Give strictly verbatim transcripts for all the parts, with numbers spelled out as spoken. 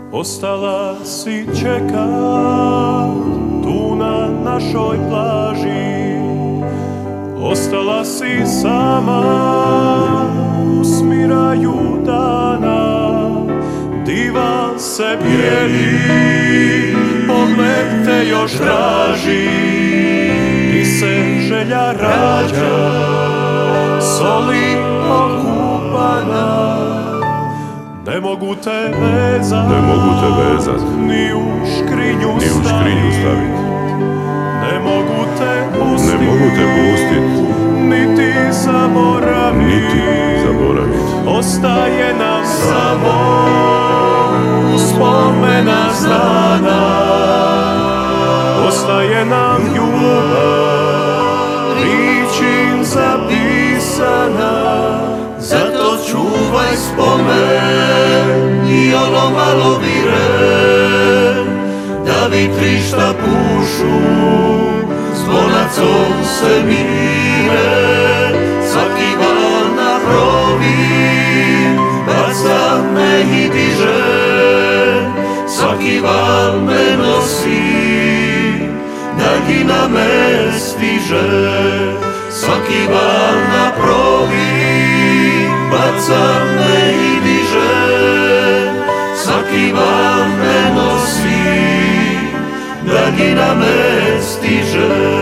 Ostala si čeka tu na našoj pláži, ostala si sama u smiraju dana. Divan se bijeli, pogled te još traži, ti se želja rađa, soli okupana. Ne mogu te vezat, ne mogu te vezat, ni u škrinju ni u škrinju stavit. Ne mogu te pustit, ne mogu te pustit, niti zaboravit, niti zaboravit. Ostaje nam samo uspomena znana, ostaje nam ljubav ričim zapisana. Zato čuvaj spomen i ono malo vire, da vitri šta pušu zvonacom se mire. Svaki val na brovi baca me i diže, svaki val me nosi, daljina me stiže. Svaki val na brovi baca me i diže, svaki val me nosi, daljina me stiže.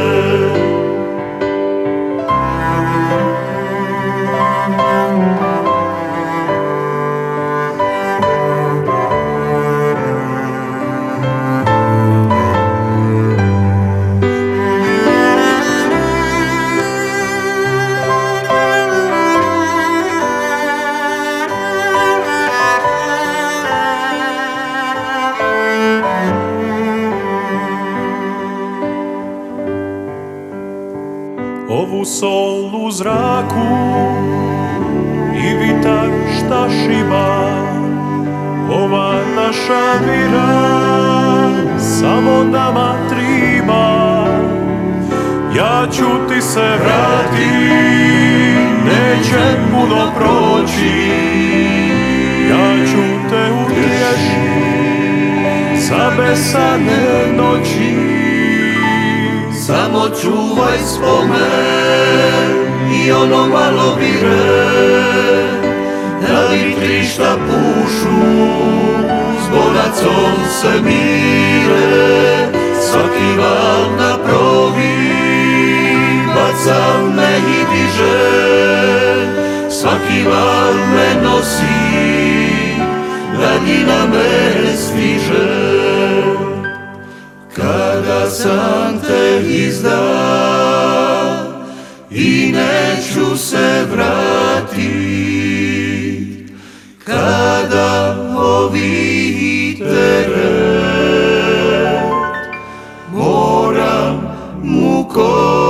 Ovu sol u zraku i vitar šta šiba, ova naša vira samo nama triba. Ja ću ti se vrati, neće puno proći, ja ću te utješit za besane noći. Samo čuvaj spomen i ono malo vire, da vitri šta pušu zvonacom se mire. Svaki val na provi baca me i diže, svaki val me nosi, daljina me stiže. Kada sam te izdao i neću se vratit, kada ovi teret moram mu